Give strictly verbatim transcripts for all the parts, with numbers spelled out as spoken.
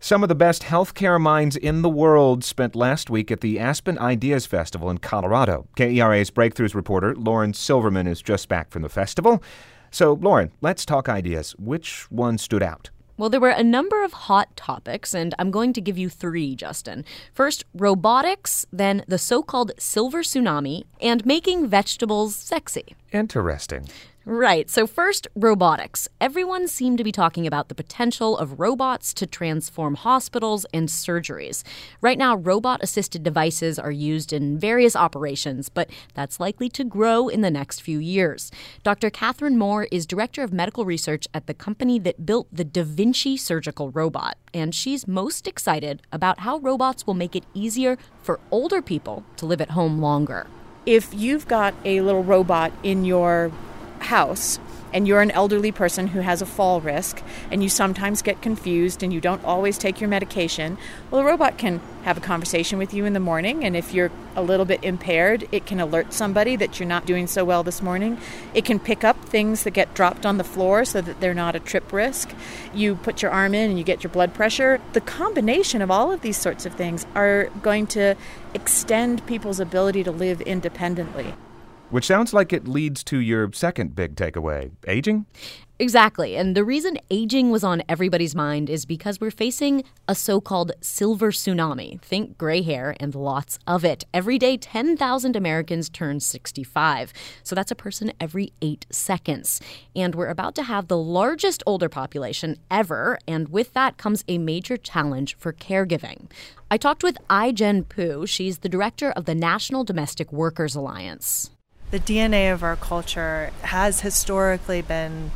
Some of the best healthcare minds in the world spent last week at the Aspen Ideas Festival in Colorado. K E R A's Breakthroughs reporter Lauren Silverman is just back from the festival. So, Lauren, let's talk ideas. Which one stood out? Well, there were a number of hot topics, and I'm going to give you three, Justin. First, robotics, then the so-called silver tsunami, and making vegetables sexy. Interesting. Right. So first, robotics. Everyone seemed to be talking about the potential of robots to transform hospitals and surgeries. Right now, robot-assisted devices are used in various operations, but that's likely to grow in the next few years. Doctor Catherine Moore is director of medical research at the company that built the Da Vinci surgical robot, and she's most excited about how robots will make it easier for older people to live at home longer. If you've got a little robot in your house and you're an elderly person who has a fall risk and you sometimes get confused and you don't always take your medication, well, a robot can have a conversation with you in the morning, and if you're a little bit impaired, it can alert somebody that you're not doing so well this morning. It can pick up things that get dropped on the floor so that they're not a trip risk. You put your arm in and you get your blood pressure. The combination of all of these sorts of things are going to extend people's ability to live independently. Which sounds like it leads to your second big takeaway, aging? Exactly. And the reason aging was on everybody's mind is because we're facing a so-called silver tsunami. Think gray hair and lots of it. Every day, ten thousand Americans turn sixty-five. So that's a person every eight seconds. And we're about to have the largest older population ever. And with that comes a major challenge for caregiving. I talked with Ai-jen Poo. She's the director of the National Domestic Workers Alliance. The D N A of our culture has historically been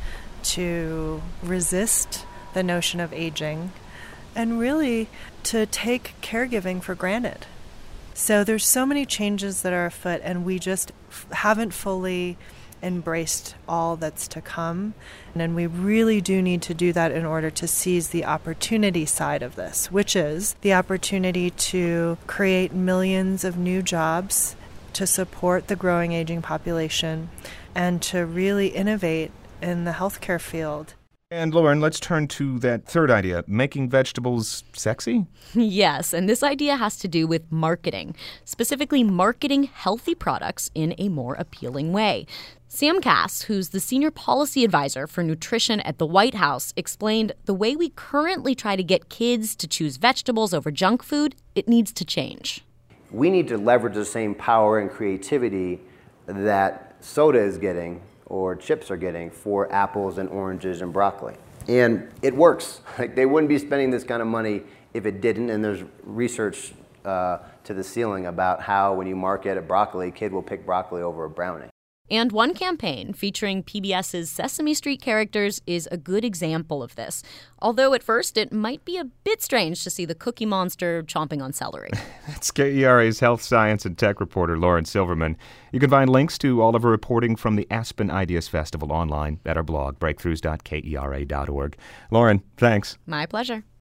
to resist the notion of aging and really to take caregiving for granted. So there's so many changes that are afoot, and we just f- haven't fully embraced all that's to come. And we really do need to do that in order to seize the opportunity side of this, which is the opportunity to create millions of new jobs to support the growing aging population and to really innovate in the healthcare field. And Lauren, let's turn to that third idea, making vegetables sexy? Yes, and this idea has to do with marketing, specifically marketing healthy products in a more appealing way. Sam Kass, who's the senior policy advisor for nutrition at the White House, explained the way we currently try to get kids to choose vegetables over junk food, it needs to change. We need to leverage the same power and creativity that soda is getting or chips are getting for apples and oranges and broccoli. And it works. Like, they wouldn't be spending this kind of money if it didn't, and there's research uh, to the ceiling about how when you market a broccoli, a kid will pick broccoli over a brownie. And one campaign featuring PBS's Sesame Street characters is a good example of this. Although at first it might be a bit strange to see the Cookie Monster chomping on celery. That's K E R A's health, science, and tech reporter Lauren Silverman. You can find links to all of her reporting from the Aspen Ideas Festival online at our blog, breakthroughs dot k e r a dot org. Lauren, thanks. My pleasure.